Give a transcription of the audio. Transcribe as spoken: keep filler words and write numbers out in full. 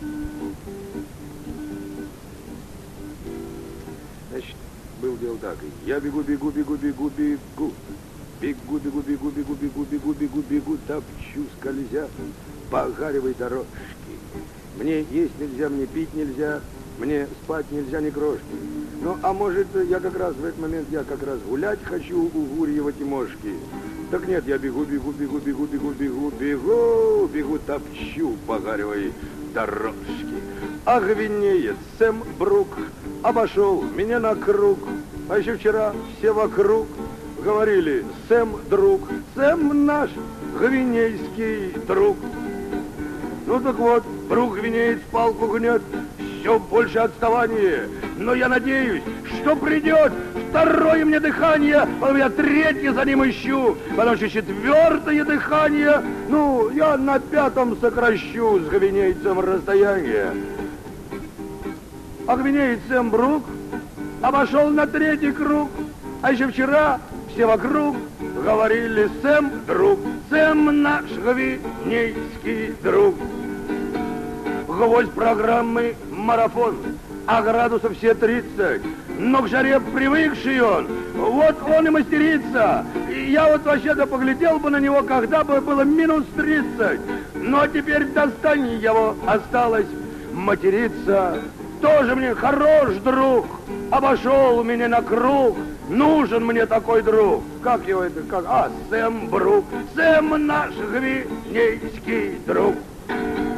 Значит, был дело так. Я бегу, бегу, бегу, бегу, бегу. Бегу, бегу, бегу, бегу, бегу, бегу, бегу, бегу, топчу, скользя по гаревой дорожке. Мне есть нельзя, мне пить нельзя, мне спать нельзя ни крошки. Ну, а может, я как раз в этот момент, я как раз гулять хочу у Гурьева Тимошки. Так нет, я бегу, бегу, бегу, бегу, бегу, бегу, бегу, бегу, топчу по гаревой дорожке. А гвинеец Сэм Брук обошел меня на круг, а еще вчера все вокруг говорили: Сэм друг, Сэм наш гвинейский друг. Ну так вот, Брук гвинеец палку гнет, все больше отставание. Но я надеюсь, что придет второе мне дыхание, потом я третье за ним ищу, потом еще четвертое дыхание. Ну, я на пятом сокращу с гвинейцем расстояние. А гвинеец Сэм Брук обошел на третий круг, а еще вчера все вокруг говорили: Сэм друг, Сэм наш гвинейский друг. Гвоздь программы марафон, а градусов все тридцать. Но к жаре привыкший он, вот он и мастерится. И я вот вообще-то поглядел бы на него, когда бы было минус тридцать. Но теперь достань его, осталось материться. Тоже мне хорош друг, обошел меня на круг. Нужен мне такой друг. Как его это, как? А, Сэм Брук, Сэм наш гвинейский друг.